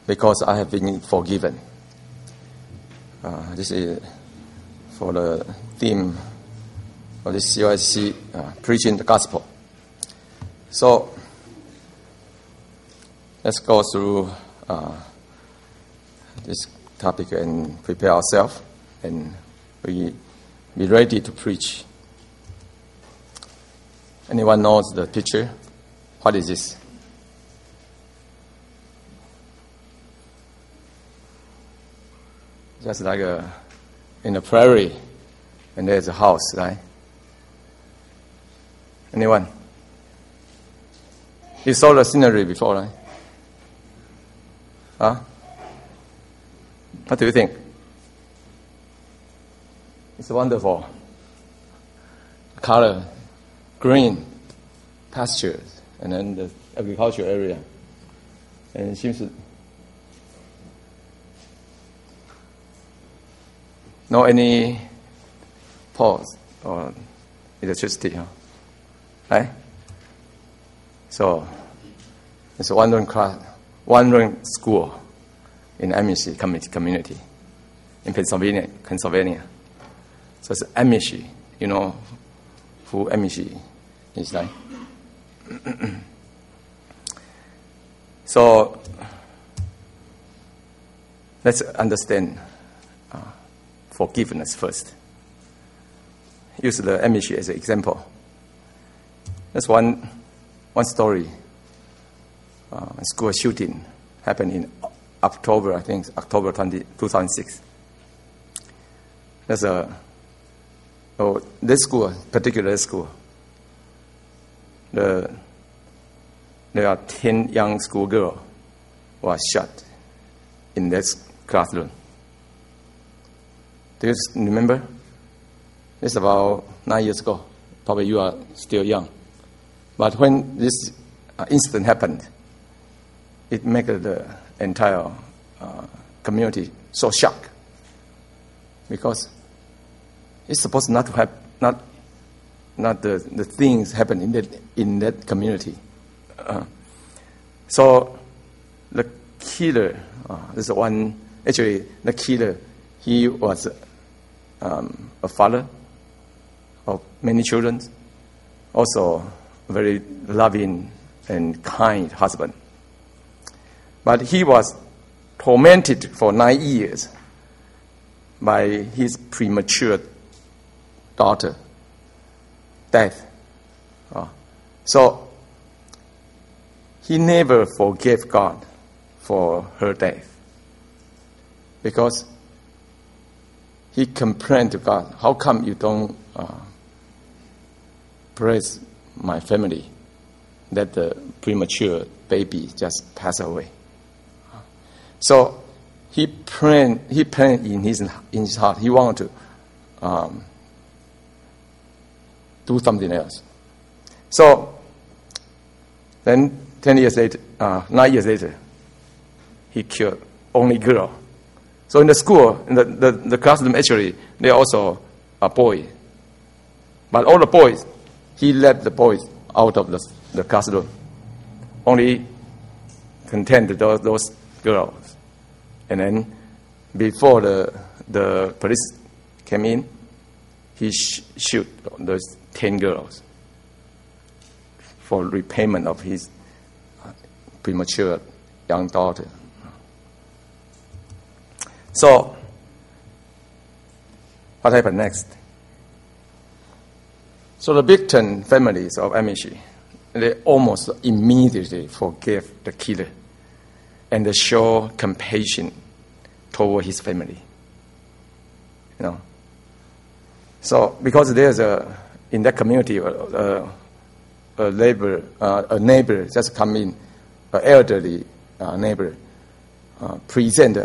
because I have been forgiven. This is for the theme of this CYC, preaching the gospel. So let's go through this topic and prepare ourselves, and we be ready to preach. Anyone knows the picture? What is this? Just like in a prairie, and there's a house, right? Anyone? You saw the scenery before, right? Huh? What do you think? It's wonderful. Color, green, pastures, and then the agricultural area. And it seems to no any poles or electricity, huh? Right? So it's a wandering school in Amish community in Pennsylvania. So it's Amish. You know who Amish is, right? So let's understand forgiveness first. Use the Amish as an example. That's one story. A school shooting happened in October, I think, October 2006. There's this school, particular school, there are 10 young schoolgirls who are shot in this classroom. Do you remember? It's about 9 years ago. Probably you are still young. But when this incident happened, it made the entire community so shocked, because it's supposed not to have not the things happen in that community. So the killer, this one actually the killer. He was a father of many children, also a very loving and kind husband. But he was tormented for 9 years by his premature daughter death. So he never forgave God for her death, because he complained to God, how come you don't praise my family that the premature baby just passed away? So he prayed in his heart. He wanted to do something else. So then 9 years later, he killed only girl. So in the school, in the classroom, actually, there are also a boy. But all the boys, he let the boys out of the classroom. Only content those girls. And then before the police came in, he shoot those 10 girls for repayment of his premature young daughter. So, what happened next? So the victim families of Amish, they almost immediately forgave the killer, and they show compassion toward his family. You know. So because there's in that community a neighbor just come in, an elderly neighbor, present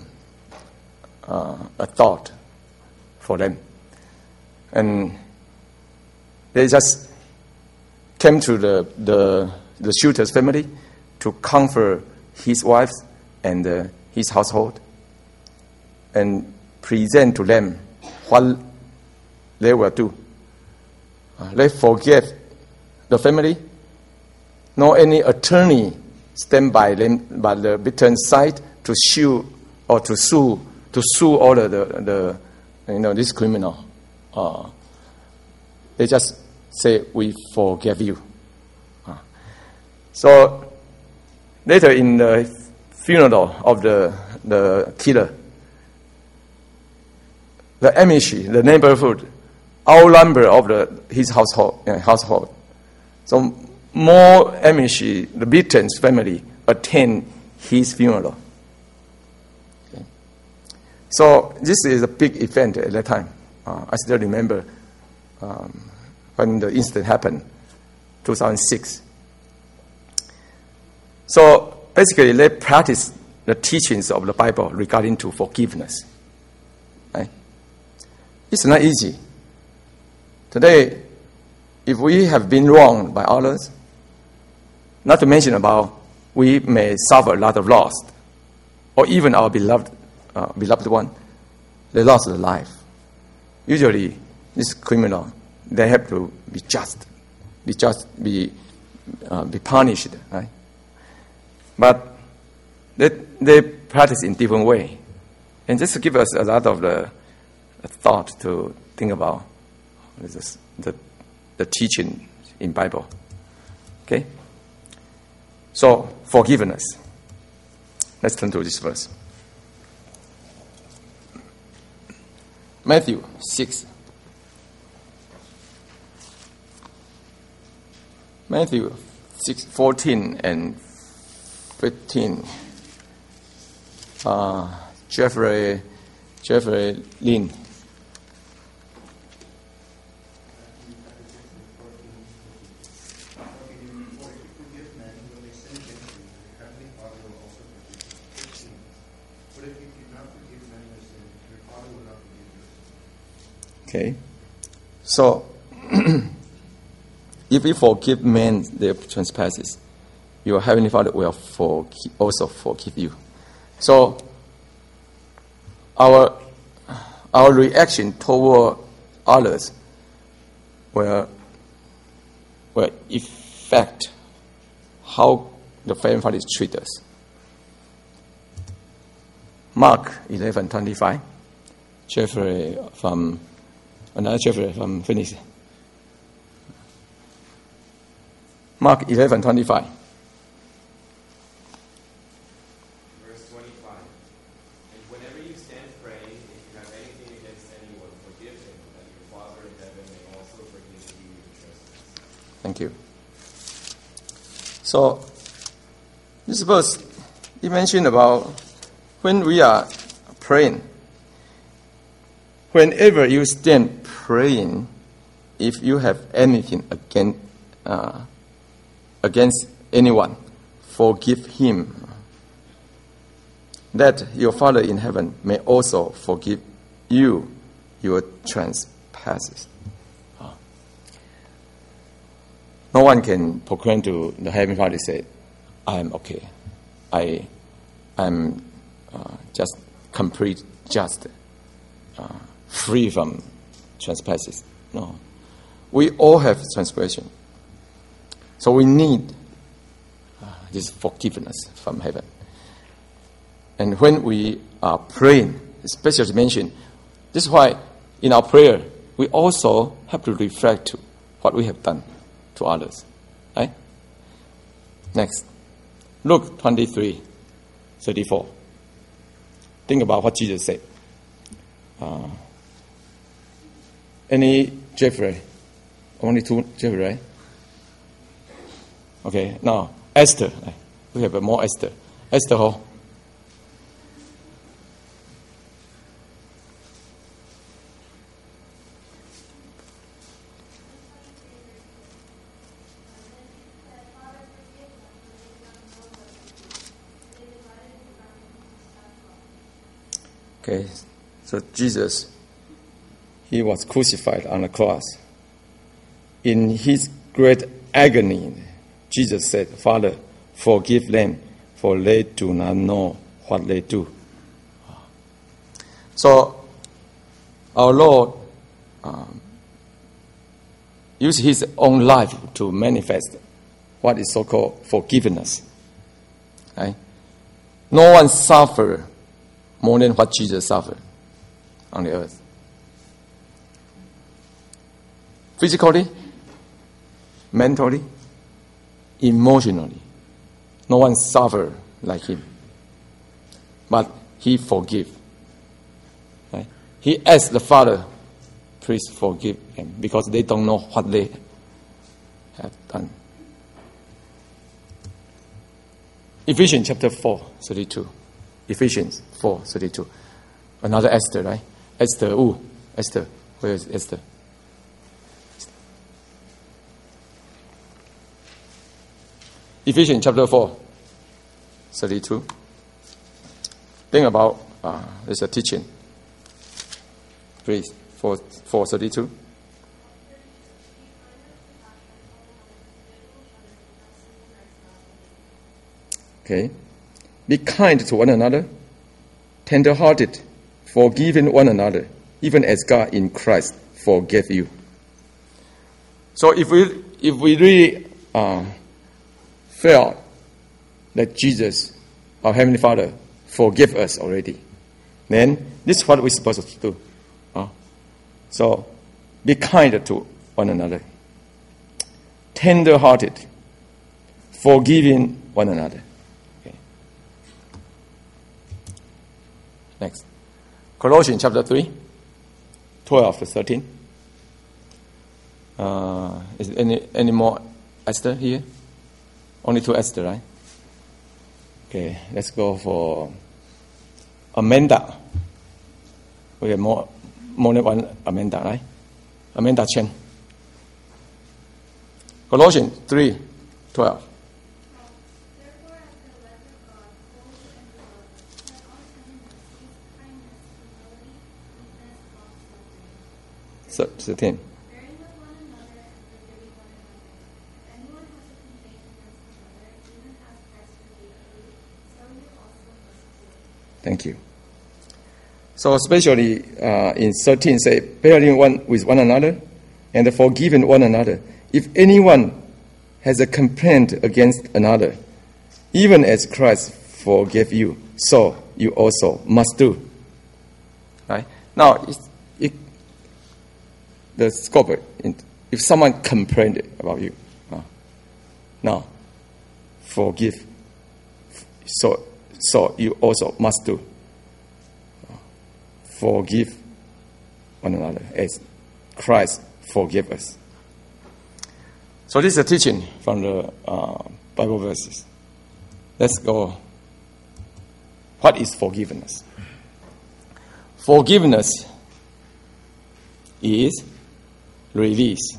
a thought for them, and they just came to the shooter's family to comfort his wife and his household, and present to them what they will do. They forget the family. No any attorney stand by them by the beaten side to sue all the this criminal. They just say, "We forgive you." So later in the funeral of the killer, the Amish, the neighborhood, outnumber of his household. So more Amish, the Beaton's family, attend his funeral. Okay. So this is a big event at that time. I still remember when the incident happened, 2006. So basically, they practice the teachings of the Bible regarding to forgiveness. Right? It's not easy. Today, if we have been wronged by others, not to mention about we may suffer a lot of loss, or even our beloved one, they lost their life. Usually, this criminal, they have to be be punished, right? But they practice in different way, and just to give us a lot of the thought to think about the teaching in Bible. Okay? So, forgiveness. Let's turn to this verse. Matthew 6. Matthew 6:14 and 15. Jeffrey Lin. Okay, so if we forgive men their trespasses, your Heavenly Father will also forgive you. So our reaction toward others will affect how the Heavenly Father treats us. Mark 11:25. Another Jeffrey from Phoenix. Mark 11:25. Verse 25. And whenever you stand praying, if you have anything against anyone, forgive him, that your Father in heaven may also forgive you your trespasses. Thank you. So, this verse, it mentioned about when we are praying. Whenever you stand praying, if you have anything against anyone, forgive him, that your Father in heaven may also forgive you your trespasses. No one can proclaim to the Heavenly Father, say, "I am okay. I am just complete, just free from trespasses." No. We all have transgression. So we need this forgiveness from heaven. And when we are praying, especially mentioned, this is why in our prayer, we also have to reflect to what we have done to others. Right? Next. Luke 23:34. Think about what Jesus said. Any Jeffrey? Only two Jeffrey, right? Okay, now Esther. We have more Esther. Esther Ho. Okay, so Jesus, he was crucified on the cross. In his great agony, Jesus said, "Father, forgive them, for they do not know what they do." So, our Lord used his own life to manifest what is so-called forgiveness. Right? No one suffered more than what Jesus suffered on the earth. Physically, mentally, emotionally. No one suffered like him. But he forgave. Right? He asked the Father, please forgive them, because they don't know what they have done. Ephesians chapter 4:32. Ephesians 4:32. Another Esther, right? Esther, Esther. Where is Esther? Ephesians chapter 4:32. Think about there's a teaching. Please, 4:32. Okay. Be kind to one another, tender-hearted, forgiving one another, even as God in Christ forgave you. So if we really felt that Jesus, our Heavenly Father, forgive us already, then this is what we're supposed to do. So be kind to one another, tender-hearted, forgiving one another. Okay. Next, Colossians chapter 3, 12 to 13. Is any more Esther here? Only 2 Esther, right? Okay, let's go for Amanda. We have more than one Amanda, right? Amanda Chen. Colossians 3:12. So, 13. Thank you. So especially in 13 say, bearing one with one another and forgiving one another. If anyone has a complaint against another, even as Christ forgave you, so you also must do. Right? Now, the scope, if someone complained about you, now, forgive. So you also must do. Forgive one another as Christ forgave us. So this is a teaching from the Bible verses. Let's go. What is forgiveness? Forgiveness is release.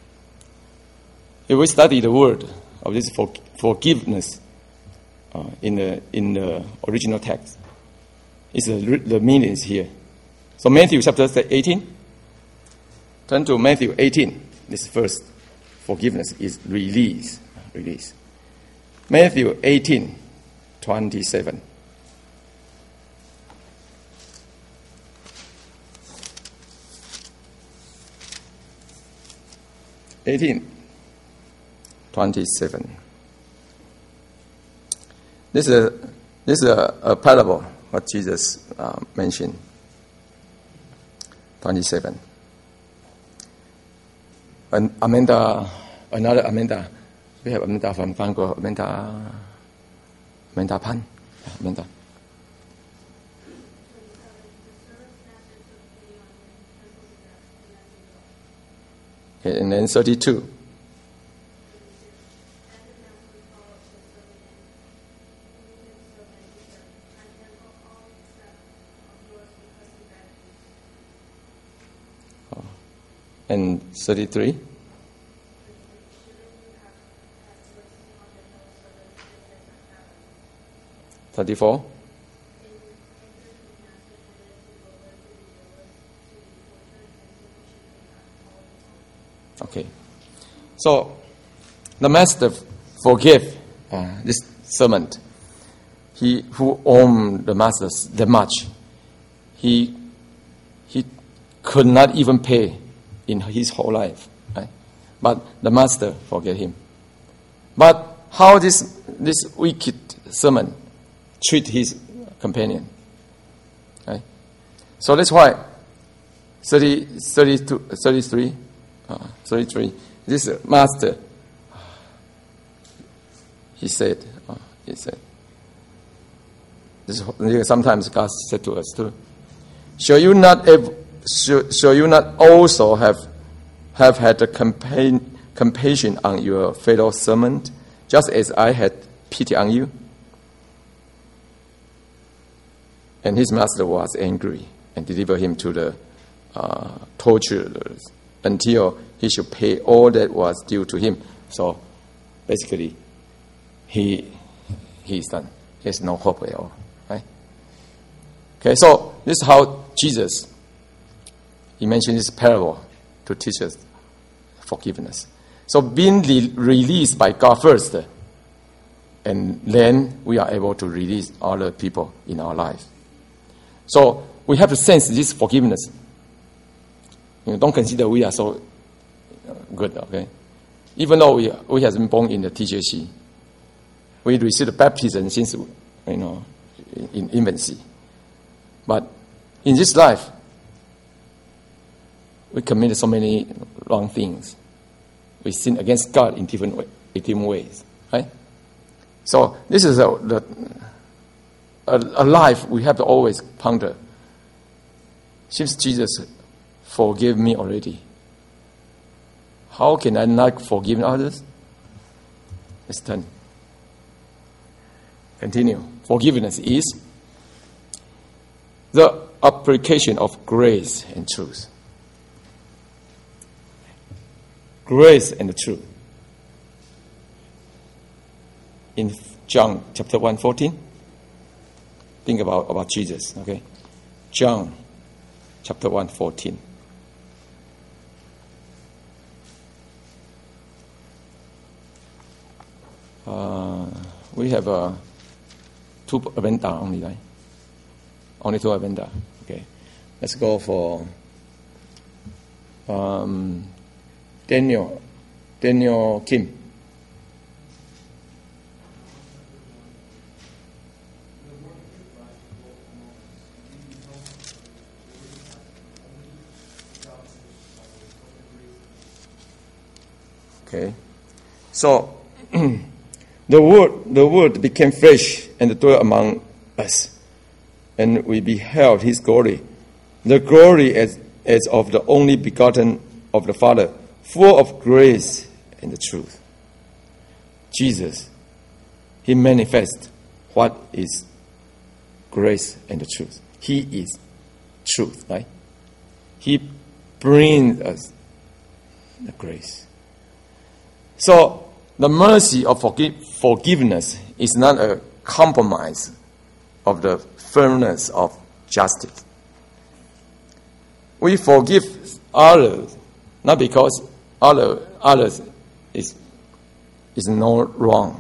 If we study the word of this forgiveness in the original text, the meaning is here. So Matthew chapter 18. Turn to Matthew 18. This first forgiveness is release. Release. Matthew 18:27. This is a parable what Jesus mentioned. 27. And Amanda, another Amanda. We have Amanda from Bangkok. Amanda Pan. Amanda. Okay, and then 32. And 33. $34. Okay. So the master forgave this servant. He who owned the master that much, he could not even pay in his whole life, right? But the master forgave him. But how this wicked servant treat his companion. Right? So that's why 33, this master, he said, sometimes God said to us too, shall you not also have had a compassion on your fellow servant, just as I had pity on you? And his master was angry and delivered him to the torturers until he should pay all that was due to him. So basically, he's done. He has no hope at all. Right? Okay, so this is how Jesus, he mentioned this parable to teach us forgiveness. So being released by God first, and then we are able to release other people in our life. So we have to sense this forgiveness. Don't consider we are so good, okay? Even though we have been born in the TJC, we received the baptism since in infancy. But in this life, we committed so many wrong things. We sin against God in different ways, right? So this is a life we have to always ponder. Since Jesus forgave me already, how can I not forgive others? Let's turn. Continue. Forgiveness is the application of grace and truth. Grace and the truth. In John chapter 1:14, think about Jesus, okay? John chapter 1:14. We have two Avenda only, right? Only two Avenda. Okay. Let's go for Daniel Kim. Okay. So the word became flesh and dwelt among us, and we beheld his glory, the glory as of the only begotten of the Father, full of grace and the truth. Jesus, he manifests what is grace and the truth. He is truth, right? He brings us the grace. So the mercy of forgiveness is not a compromise of the firmness of justice. We forgive others not because others is no wrong.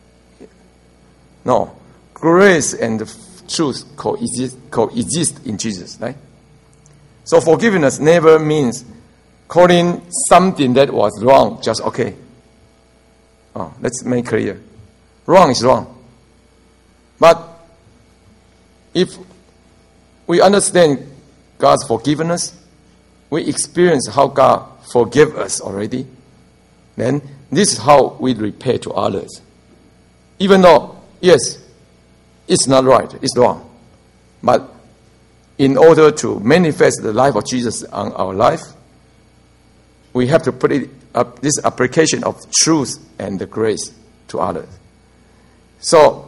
No, grace and truth coexist in Jesus, right? So forgiveness never means calling something that was wrong just okay. Oh, let's make clear. Wrong is wrong. But if we understand God's forgiveness, we experience how God forgave us already, then this is how we repay to others. Even though, yes, it's not right, it's wrong. But in order to manifest the life of Jesus on our life, we have to put it up, this application of truth and the grace to others. So,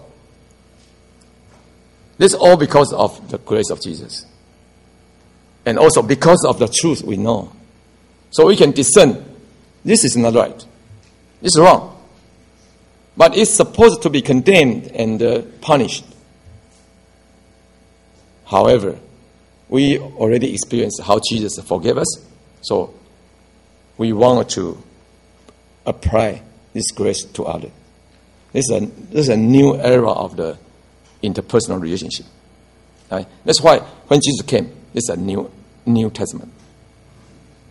this is all because of the grace of Jesus. And also because of the truth we know. So we can discern, this is not right. This is wrong. But it's supposed to be condemned and punished. However, we already experienced how Jesus forgave us. So we want to apply this grace to others. This is a new era of the interpersonal relationship. Right? That's why when Jesus came, this is a New Testament.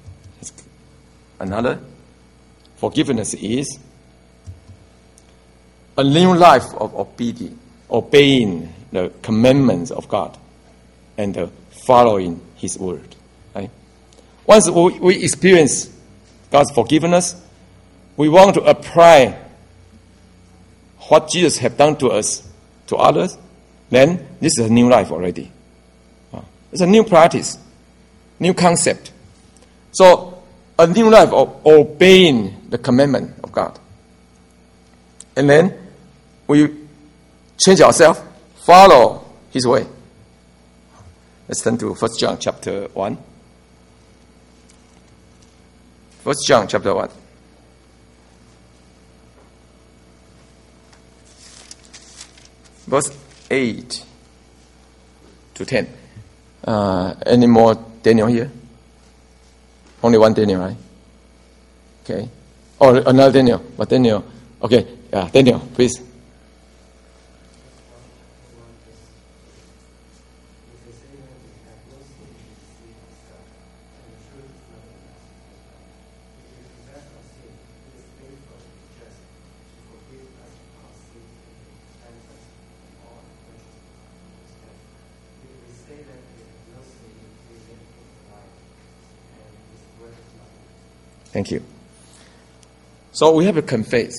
Another, forgiveness is a new life of obeying the commandments of God and following His word. Right? Once we experience God's forgiveness, we want to apply what Jesus has done to us, to others, then this is a new life already. It's a new practice, new concept. So, a new life of obeying the commandment of God. And then, we change ourselves, follow His way. Let's turn to 1 John chapter 1. 1 John chapter 1. Verse 8 to 10. Any more Daniel here? Only one Daniel, right? Okay. Or another Daniel. But Daniel. Okay. Yeah, Daniel, please. Thank you. So we have to confess.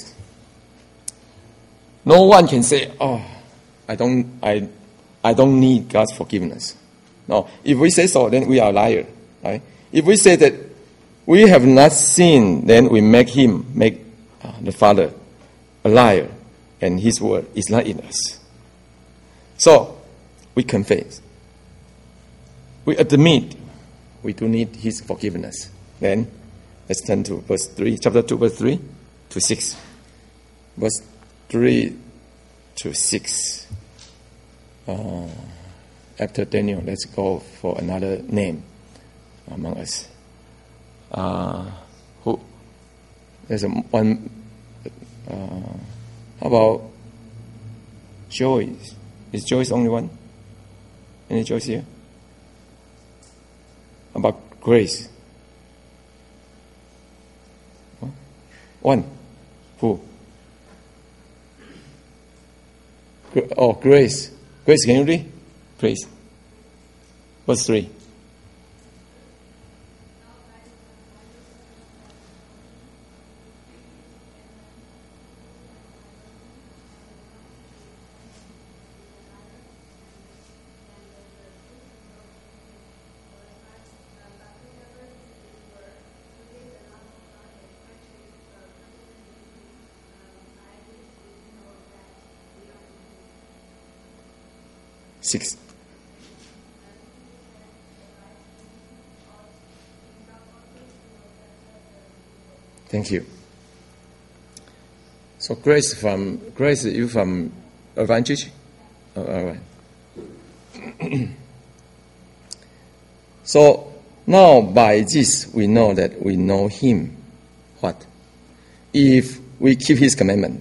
No one can say, "Oh, I don't need God's forgiveness." No. If we say so, then we are a liar, right? If we say that we have not sinned, then we make the Father a liar, and His word is not in us. So we confess. We admit we do need His forgiveness. Then let's turn to verse 3, chapter 2, verse 3 to 6. Verse 3 to 6. After Daniel, let's go for another name among us. Who? There's one. How about Joyce? Is Joyce only one? Any Joyce here? How about Grace? One. Who? Oh, Grace. Grace, can you read? Please. Verse 3. Six. Thank you. So Grace, you from Advantage? All right. So now by this we know that we know Him. What? If we keep His commandment.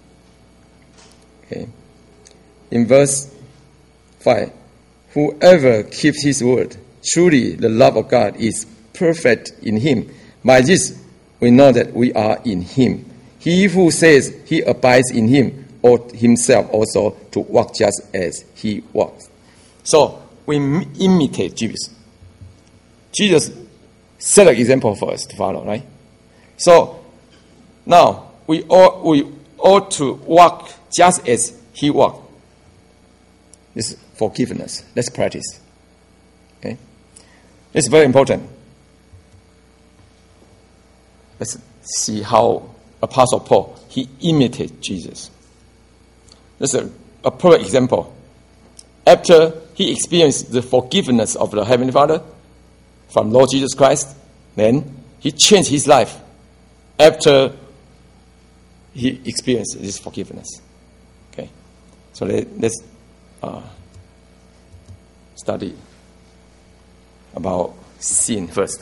Okay. In verse 5. Whoever keeps His word, truly the love of God is perfect in him. By this we know that we are in Him. He who says he abides in Him ought himself also to walk just as He walks. So we imitate Jesus. Jesus set an example for us to follow, right? So now we ought to walk just as He walked. This is forgiveness. Let's practice. Okay? It's very important. Let's see how Apostle Paul, he imitated Jesus. This is a perfect example. After he experienced the forgiveness of the Heavenly Father from Lord Jesus Christ, then he changed his life after he experienced this forgiveness. Okay? So let's study about sin first.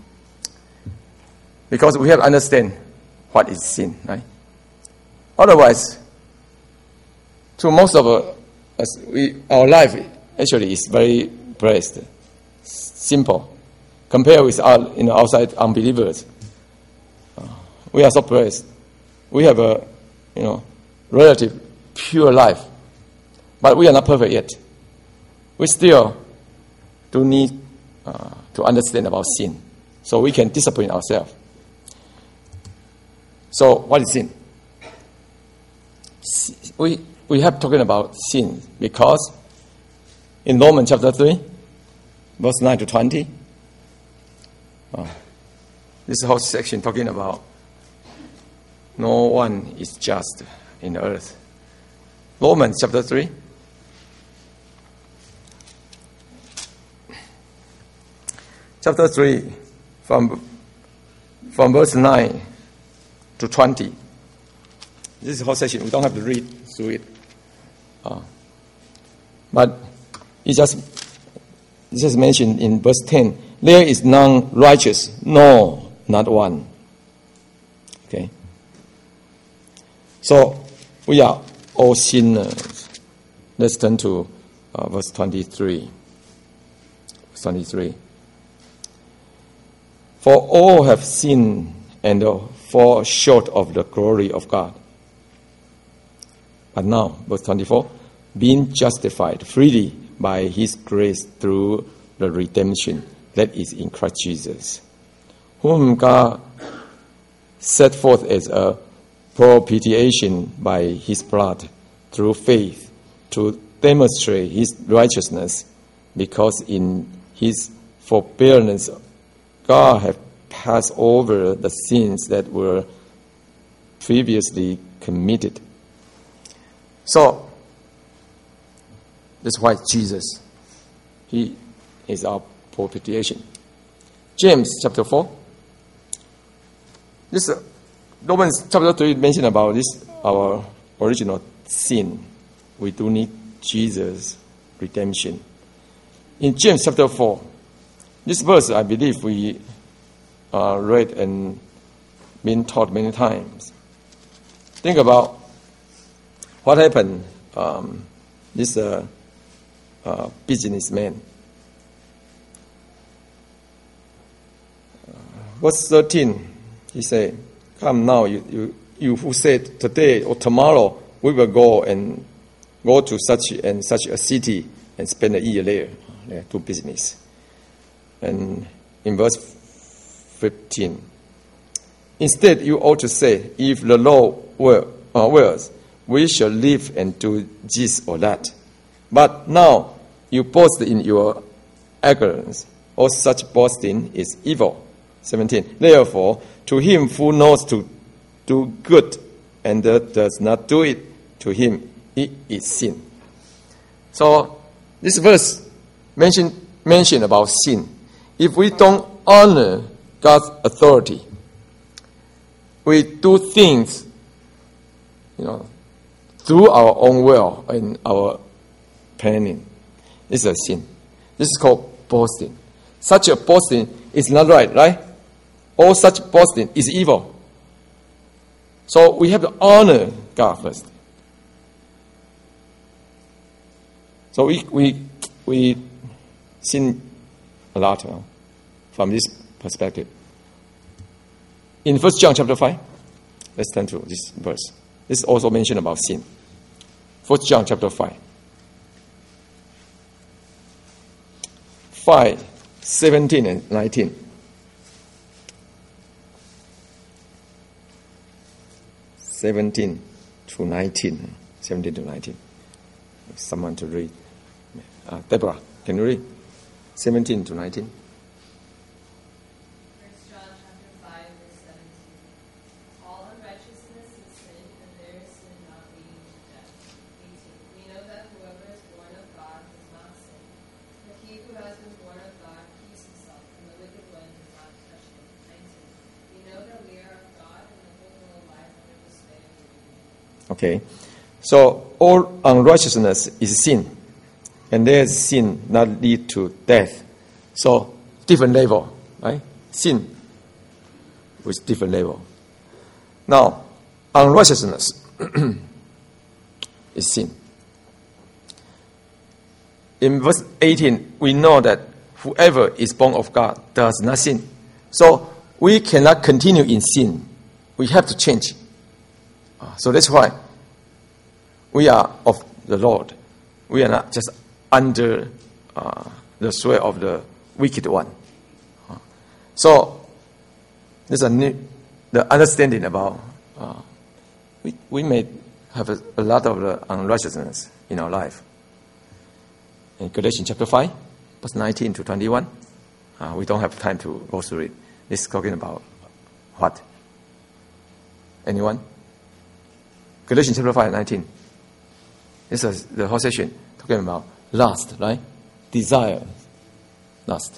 Because we have to understand what is sin, right? Otherwise, to most of us, our life actually is very blessed, simple, compared with our outside unbelievers. We are so blessed. We have relative pure life. But we are not perfect yet. We still do need to understand about sin, so we can discipline ourselves. So, what is sin? We have talking about sin because in Romans chapter 3, verse 9 to 20, this whole section talking about no one is just in the earth. Romans chapter 3. Chapter 3, from verse 9 to 20. This is the whole section. We don't have to read through it. But it just mentioned in verse 10, there is none righteous, no, not one. Okay. So, we are all sinners. Let's turn to verse 23. Verse 23. For all have sinned and fall short of the glory of God. But now, verse 24, being justified freely by his grace through the redemption that is in Christ Jesus, whom God set forth as a propitiation by his blood through faith to demonstrate his righteousness, because in his forbearance God had passed over the sins that were previously committed. So, that's why Jesus, he is our propitiation. James chapter 4. This Romans chapter 3 mentioned about this, our original sin. We do need Jesus' redemption. In James chapter 4, this verse, I believe we read and been taught many times. Think about what happened. This businessman. Verse 13, he said, "Come now, you who said today or tomorrow we will go to such and such a city and spend a year there, do business." And in verse 15, instead you ought to say, if the Lord wills, we shall live and do this or that. But now you boast in your arrogance. All such boasting is evil. 17, therefore, to him who knows to do good and does not do it, to him it is sin. So this verse mention about sin. If we don't honor God's authority, we do things, through our own will and our planning. This is a sin. This is called boasting. Such a boasting is not right? All such boasting is evil. So we have to honor God first. So we sin a lot from this perspective. In 1 John chapter 5, let's turn to this verse. This is also mentioned about sin. 1 John chapter 5. 5, 17 and 19. 17 to 19. 17 to 19. Someone to read. Deborah, can you read? 17 to 19. Okay, so all unrighteousness is sin, and there's sin that lead to death. So different level, right? Sin with different level. Now, unrighteousness is sin. In verse 18, we know that whoever is born of God does not sin. So we cannot continue in sin. We have to change. So that's why we are of the Lord. We are not just under the sway of the wicked one. So, there's the understanding about we may have a lot of unrighteousness in our life. In Galatians chapter 5, verse 19 to 21, we don't have time to go through it. This is talking about what? Anyone? Galatians chapter 5, 19. This is the whole section talking about lust, right? Desire, lust.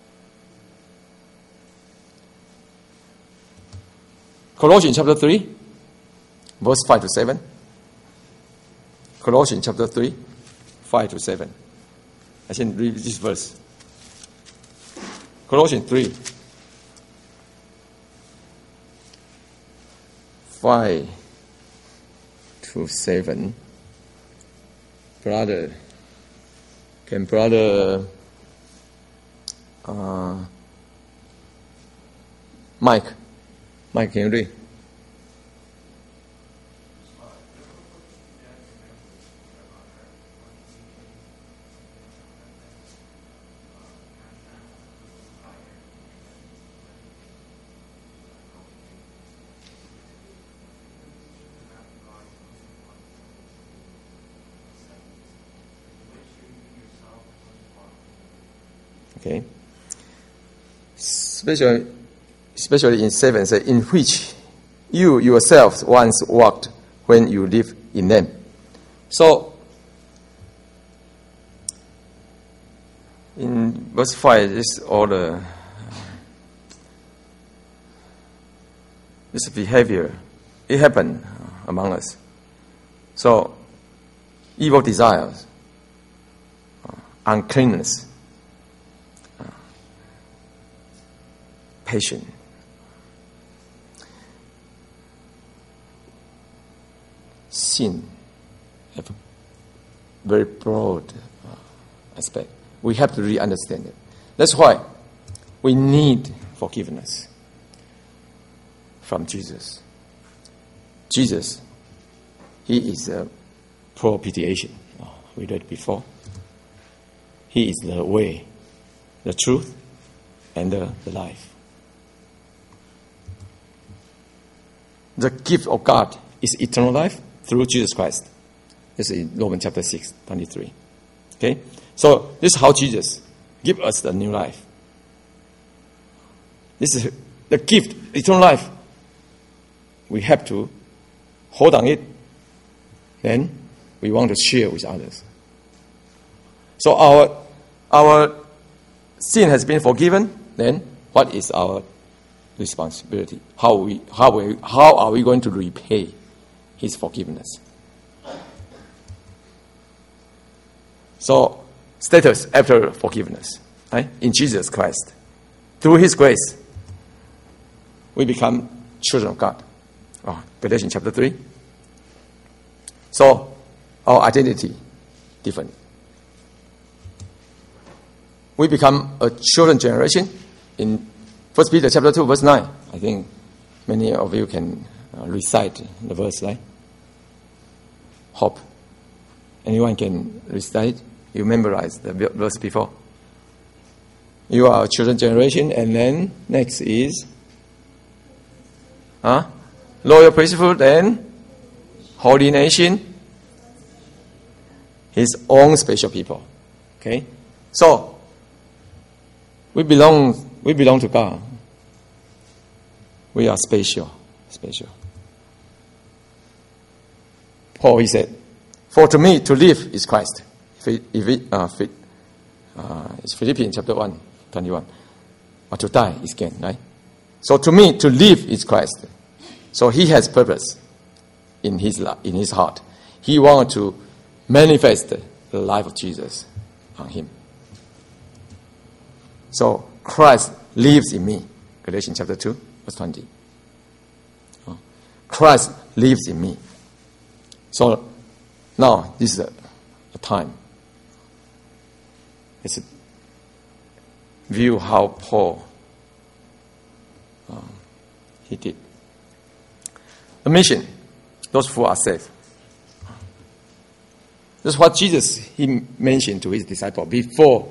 Colossians chapter 3, verse 5 to 7. Colossians chapter 3, 5 to 7. I can read this verse. Colossians 3, 5 to 7. Brother Mike, can you read? Okay. Especially in 7, say, in which you yourselves once walked when you lived in them. So, in verse 5, this behavior, it happened among us. So, evil desires, uncleanness, passion. Sin have a very broad aspect. We have to really understand it. That's why we need forgiveness from Jesus. Jesus, He is a propitiation. We read before. He is the way, the truth, and the life. The gift of God is eternal life through Jesus Christ. This is in Romans chapter 6, 23. Okay? So, this is how Jesus gives us the new life. This is the gift, eternal life. We have to hold on it. Then, we want to share with others. So, our sin has been forgiven. Then, what is our responsibility? How are we going to repay His forgiveness? So, status after forgiveness, right? In Jesus Christ, through His grace, we become children of God. Galatians chapter 3. So, our identity different. We become a chosen generation. In 1 Peter chapter 2, verse 9, I think many of you can recite the verse, right? Hope. Anyone can recite? You memorize the verse before. You are a chosen generation, and then next is loyal priesthood and holy nation, His own special people. Okay? So, we belong to God. We are special. Paul, he said, for to me to live is Christ. It's Philippians chapter 1, 21. Or to die is gain, right? So to me to live is Christ. So He has purpose in His heart. He wants to manifest the life of Jesus on Him. So Christ lives in me. Galatians chapter 2, verse 20. Christ lives in me. So now this is a time. Let's view how Paul he did. The mission, those who are saved. This is what Jesus, he mentioned to his disciple before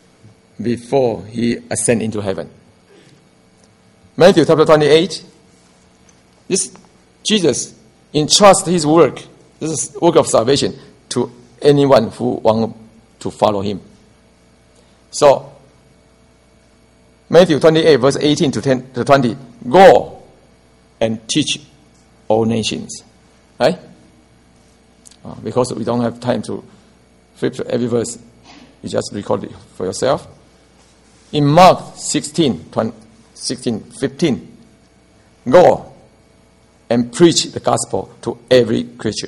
he ascended into heaven. Matthew chapter 28, this Jesus entrusts his work, this is work of salvation, to anyone who wants to follow him. So, Matthew 28, verse 18 to 20, go and teach all nations. Right? Because we don't have time to flip to every verse, you just record it for yourself. In Mark 16, 15, go and preach the gospel to every creature.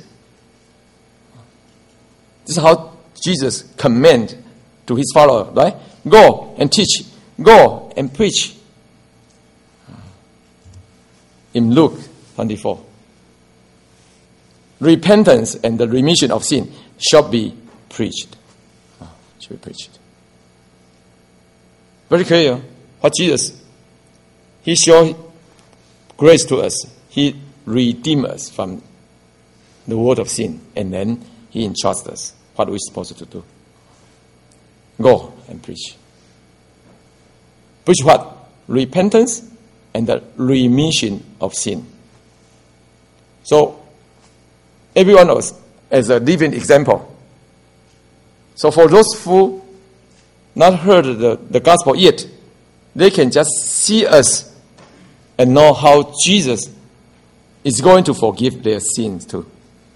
This is how Jesus commanded to his followers, right? Go and teach. Go and preach. In Luke 24, repentance and the remission of sin shall be preached. Should be preached. Very clear what Jesus, he showed grace to us. He redeemed us from the world of sin, and then he entrusts us what we're supposed to do. Go and preach. Preach what? Repentance and the remission of sin. So, every one of us as a living example. So for those who not heard the gospel yet, they can just see us and know how Jesus is going to forgive their sins too.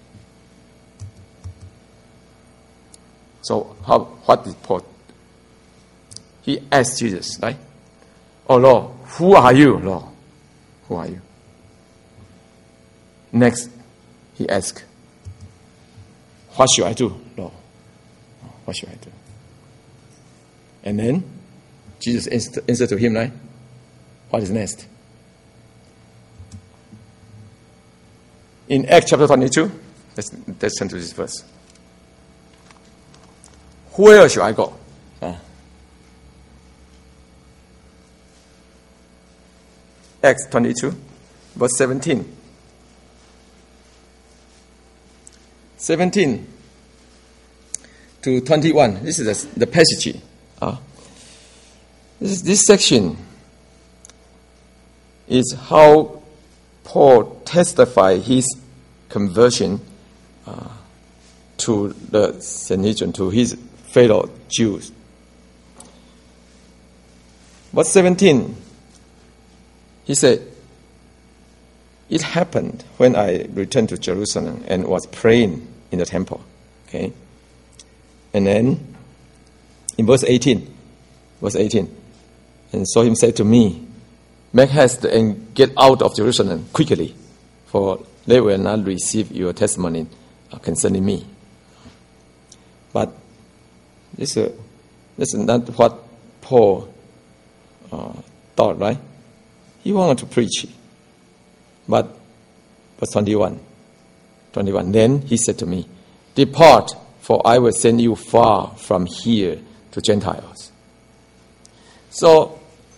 So what did Paul? He asked Jesus, right? Oh Lord, who are you, Lord? Who are you? Next, he asked, what should I do, Lord? What should I do? And then Jesus answered to him, right? What is next? In Acts chapter 22, let's turn to this verse. Where should I go? Acts 22, verse 17. 17 to 21. This is the passage. This section is how Paul testified his conversion to the Sanhedrin, to his fellow Jews. Verse 17, he said, it happened when I returned to Jerusalem and was praying in the temple. Okay? And then, in verse 18, and so him said to me, make haste and get out of Jerusalem quickly, for they will not receive your testimony concerning me. But this is not what Paul thought, right? He wanted to preach. But verse 21, then he said to me, depart, for I will send you far from here to Gentiles. So,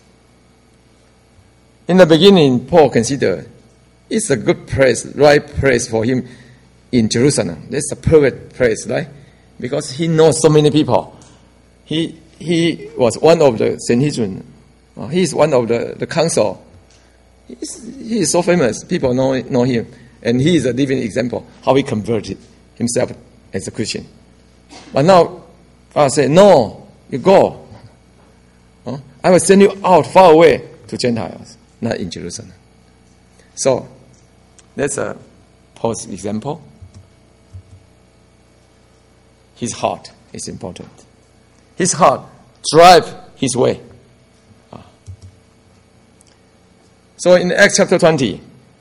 in the beginning, Paul considered it's a good place, right place for him in Jerusalem. That's a perfect place, right? Because he knows so many people. He was one of the Sanhedrin. He is one of the council. He is so famous. People know him. And he is a living example how he converted himself as a Christian. But now, I say, no, you go. I will send you out far away to Gentiles, not in Jerusalem. So, that's a Paul's example. His heart is important. His heart drives his way. So in Acts chapter 20,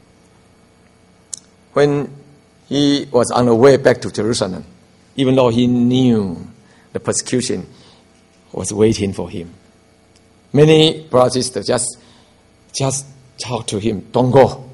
when he was on the way back to Jerusalem, even though he knew the persecution was waiting for him, many brothers and sisters just talk to him, don't go.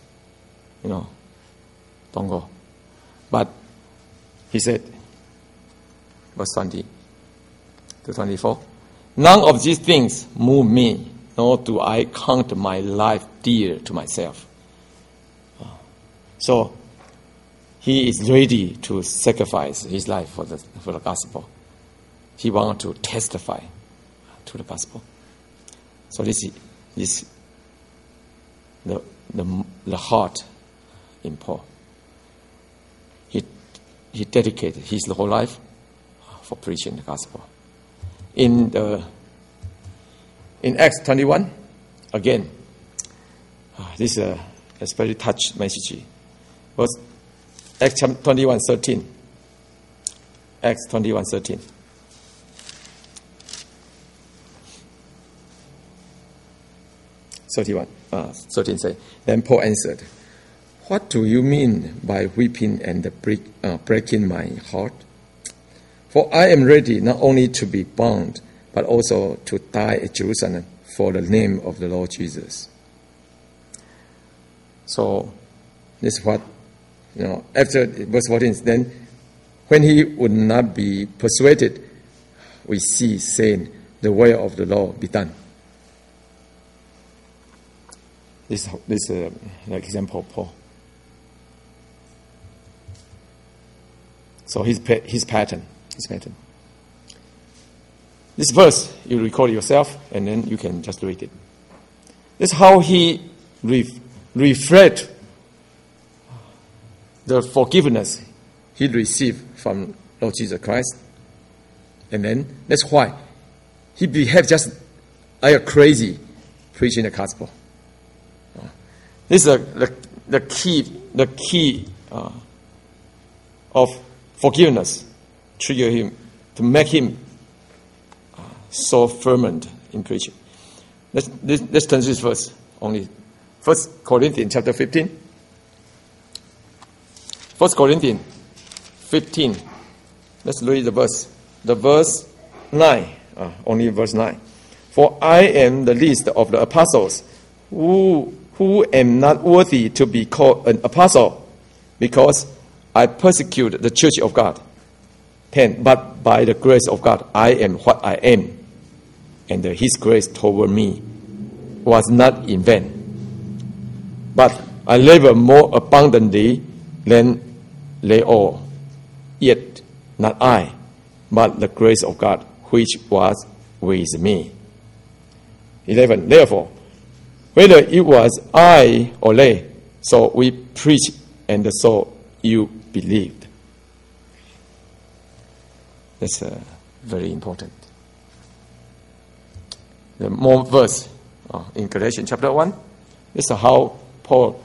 Don't go. But he said, verse 20 to 24, none of these things move me, nor do I count my life dear to myself. So, he is ready to sacrifice his life for the gospel. He wants to testify to the gospel. So this is the heart in Paul. He dedicated his whole life for preaching the gospel. In Acts 21, again, this is a very touched message. Was Acts 21:13. Acts 21:13. Thirteen say, then Paul answered, "What do you mean by weeping and breaking my heart? For I am ready not only to be bound, but also to die at Jerusalem for the name of the Lord Jesus." So this is what, after verse 14, then when he would not be persuaded, we see saying, "The way of the Lord be done." This an example of Paul. So his pattern. This verse, you record yourself, and then you can just read it. This is how he reflect the forgiveness he received from Lord Jesus Christ. And then that's why he behaved just like a crazy preaching the gospel. This is the key of forgiveness trigger him to make him so fervent in preaching. Let's turn to this verse only. 1 Corinthians chapter 15. 1 Corinthians 15. Let's read the verse. The verse 9. Only verse 9. "For I am the least of the apostles, who am not worthy to be called an apostle, because I persecute the church of God. 10. But by the grace of God, I am what I am, and his grace toward me was not in vain. But I labor more abundantly than they all. Yet not I, but the grace of God which was with me." 11. "Therefore, whether it was I or they, so we preached, and so you believed." That's very important. The more verse in Galatians chapter 1, this is how Paul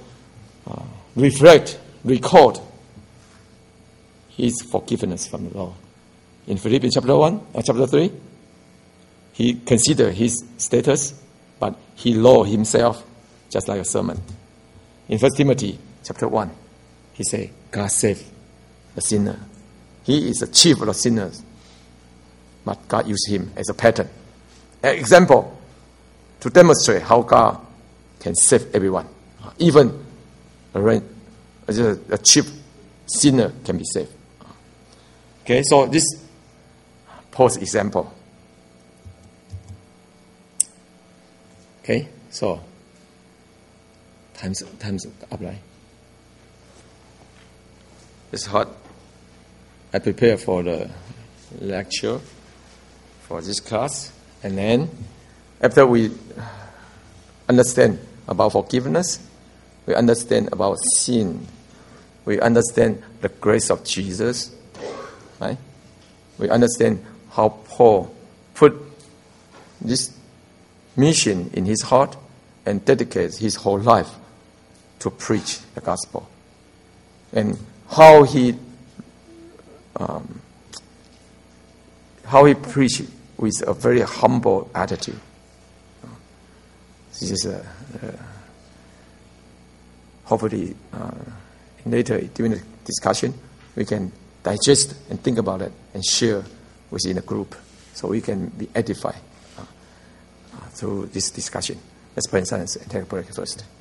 record his forgiveness from the Lord. In Philippians chapter 3, he considered his status, but he lowered himself just like a servant. In 1 Timothy chapter 1, he said, God saved the sinner. He is the chief of the sinners, but God used him as a pattern, an example to demonstrate how God can save everyone. Even a chief sinner can be saved. Okay, so this Paul's example. Okay, so time's up, right? It's hot. I prepare for the lecture for this class, and then after we understand about forgiveness, we understand about sin, we understand the grace of Jesus, right? We understand how Paul put this mission in his heart and dedicates his whole life to preach the gospel, and how he preached with a very humble attitude. This is hopefully later during the discussion we can digest and think about it and share within a group, so we can be edified through this discussion. Let's pray in silence and take a break first.